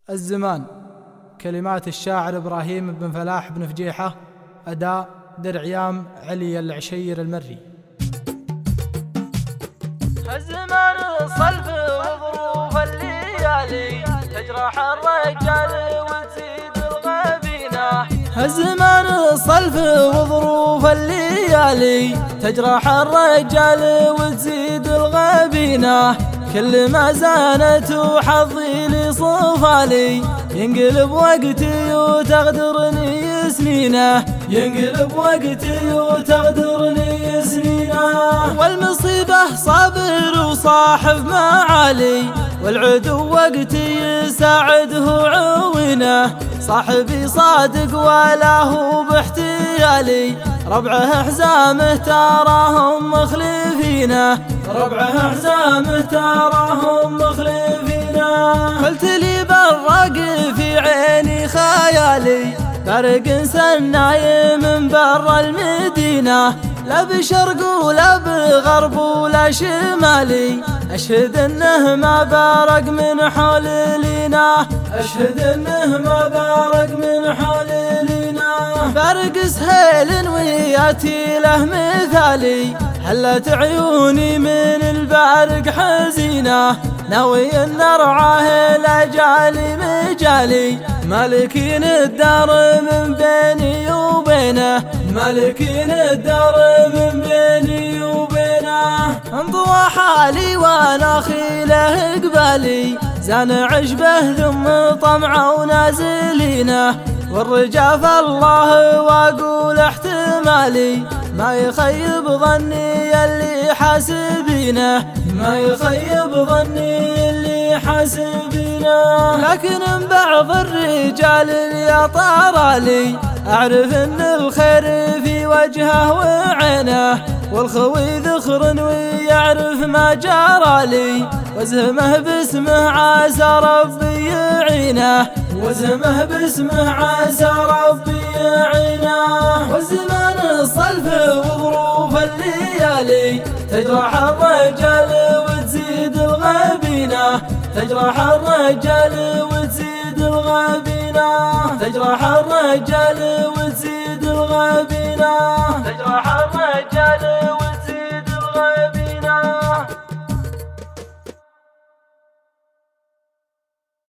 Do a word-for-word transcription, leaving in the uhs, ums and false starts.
الزمان. كلمات الشاعر إبراهيم بن فلاح بن فجيحة. أداء درعيام علي العشير المري. الزمان صلف وظروف الليالي تجرح الرجال وتزيد الغبينة. الزمان صلف وظروف الليالي تجرح الرجال وتزيد الغبينة. كل ما زانت وحظي لصفالي ينقلب وقتي وتغدرني سنينه، ينقلب وقتي وتغدرني سنينه. والمصيبة صابر وصاحب معالي والعدو وقتي يساعده عوينه. صاحبي صادق ولا هو باحتيالي ربعه حزامه تراهم مخلفينه، ربعه حزامه تراهم مخلفينه. قلت لي برق في عيني خيالي برق سناي من برا المدينة، لا بشرق ولا بغرب ولا شمالي أشهد انه ما بارق من حول لينا، أشهد انه ما بارق من حول لينا. بارق سهيل وياتي له مثالي حلت عيوني من البارق حزينة. ناوي ان ارعاه لاجالي مجالي مالكين الدار من بيني وبينه، مالكين الدار من بيني وبينه. انطوى حالي وانا خيله قبالي زان عشبه ثم طمع ونازلينه. والرجاف الله واقول احتمالي ما يخيب ظني اللي حاسبينه، ما يخيب ظني اللي حاسبينه. لكن من بعض الرجال اللي طارالي أعرف إن الخير في وجهه وعينه، والخوي ذخر ويعرف ما جرالي وزهمه باسمه عسى ربي يعينه، وزهمه باسمه عسى ربي يعينه. والزمان صلف وظروف الليالي تجرح الرجال وتزيد الغبينة، تجرح الرجال وتزيد الغبينة، تجرح الرجال وتزيد الغبينة، تجرح الرجال